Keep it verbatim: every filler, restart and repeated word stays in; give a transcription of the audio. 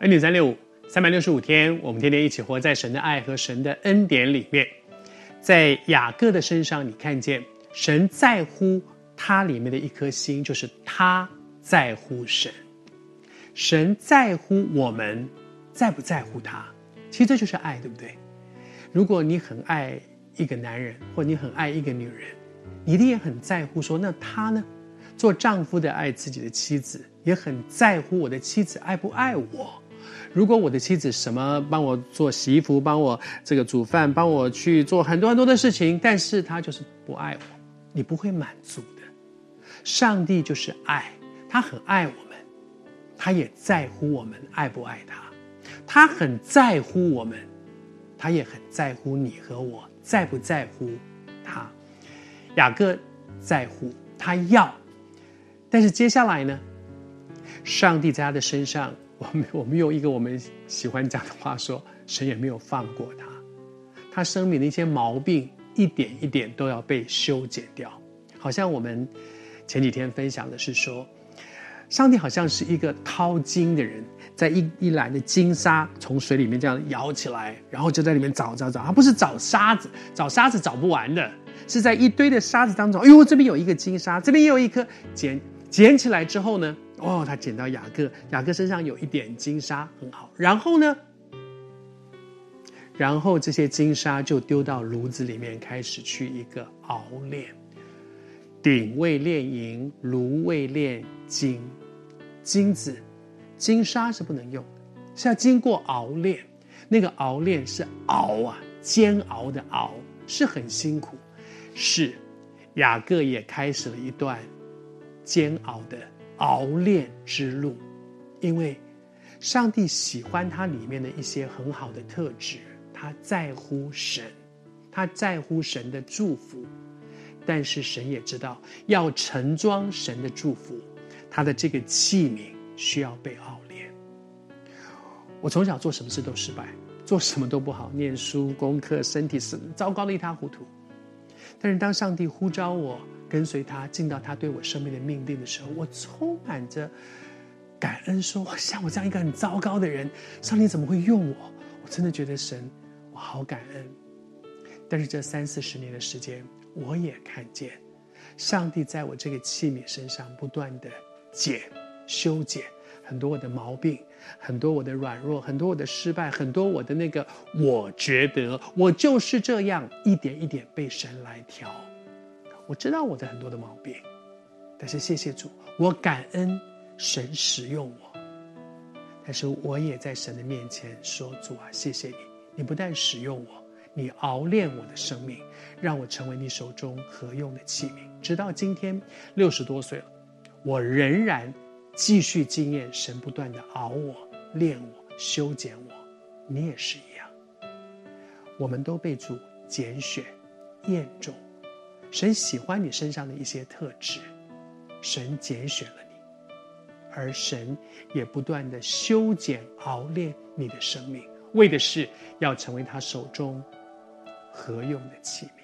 恩典三六五，三百六十五天，我们天天一起活在神的爱和神的恩典里面。在雅各的身上，你看见神在乎他里面的一颗心，就是他在乎神。神在乎我们，在不在乎他？其实这就是爱，对不对？如果你很爱一个男人，或你很爱一个女人，你一定也很在乎说，那他呢？做丈夫的爱自己的妻子，也很在乎我的妻子爱不爱我。如果我的妻子什么帮我做洗衣服，帮我这个煮饭，帮我去做很多很多的事情，但是他就是不爱我，你不会满足的。上帝就是爱，他很爱我们，他也在乎我们爱不爱他，他很在乎我们，他也很在乎你和我在不在乎他。雅各在乎，他要，但是接下来呢，上帝在他的身上，我们我们用一个我们喜欢讲的话说，神也没有放过他，他生命的一些毛病一点一点都要被修剪掉。好像我们前几天分享的是说，上帝好像是一个淘金的人，在一一篮的金沙从水里面这样舀起来，然后就在里面找找找，他不是找沙子，找沙子找不完的，是在一堆的沙子当中，哎呦，这边有一个金沙，这边也有一颗，捡捡起来之后呢，哦，他捡到雅各，雅各身上有一点金沙，很好。然后呢，然后这些金沙就丢到炉子里面，开始去一个熬炼。鼎为炼银，炉为炼金。金子、金沙是不能用的，是要经过熬炼。那个熬炼是熬啊，煎熬的熬，是很辛苦。是，雅各也开始了一段煎熬的熬炼之路，因为上帝喜欢他里面的一些很好的特质，他在乎神，他在乎神的祝福，但是神也知道要盛装神的祝福，他的这个器皿需要被熬炼。我从小做什么事都失败，做什么都不好，念书、功课、身体是糟糕的一塌糊涂。但是当上帝呼召我跟随他，进到他对我生命的命定的时候，我充满着感恩，说像我这样一个很糟糕的人，上帝怎么会用我？我真的觉得神，我好感恩。但是这三四十年的时间，我也看见上帝在我这个器皿身上不断的剪、修剪很多我的毛病，很多我的软弱，很多我的失败，很多我的那个我觉得我就是这样，一点一点被神来调。我知道我的很多的毛病，但是谢谢主，我感恩神使用我。但是我也在神的面前说，主啊，谢谢你，你不但使用我，你熬炼我的生命，让我成为你手中合用的器皿。直到今天六十多岁了，我仍然继续经验神不断的熬我、炼我、修剪我。你也是一样，我们都被主拣选、验中。神喜欢你身上的一些特质，神拣选了你，而神也不断的修剪、熬炼你的生命，为的是要成为他手中合用的器皿。